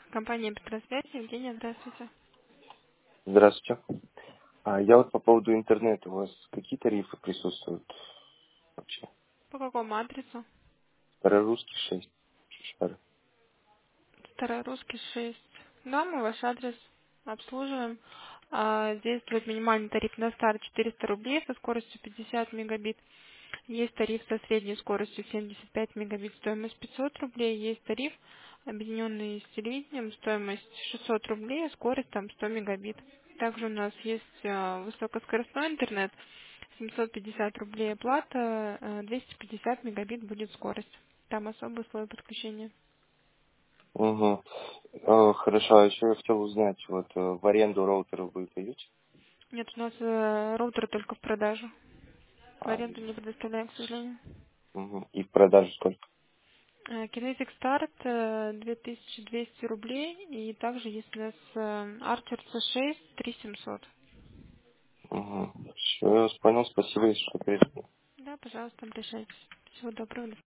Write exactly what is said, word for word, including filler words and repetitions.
Компания Петросвязь. Евгения, здравствуйте. Здравствуйте. А я вот по поводу интернета. У вас какие тарифы присутствуют вообще? По какому адресу? Старорусский шесть. Чешара. Старорусский шесть. Да, мы ваш адрес обслуживаем. А, здесь будет минимальный тариф на старт четыреста рублей со скоростью пятьдесят мегабит. Есть тариф со средней скоростью семьдесят пять мегабит, стоимость пятьсот рублей. Есть тариф, объединенный с телевидением, стоимость шестьсот рублей, а скорость там сто мегабит. Также у нас есть а, высокоскоростной интернет, семьсот пятьдесят рублей оплата, а, двести пятьдесят мегабит будет скорость. Там особый слой подключения. Угу. Э, хорошо, а еще я хотел узнать, вот э, в аренду роутеров вы даете? Нет, у нас э, роутеры только в продажу. В А, аренду не предоставляем, к сожалению. угу. И в продаже сколько? Э, Kinetic Start э, две тысячи двести рублей. И также есть у нас э, Archer си шесть три тысячи семьсот. Угу. Все, я вас понял, спасибо, если что-то. Да, пожалуйста, обращайтесь. Всего доброго.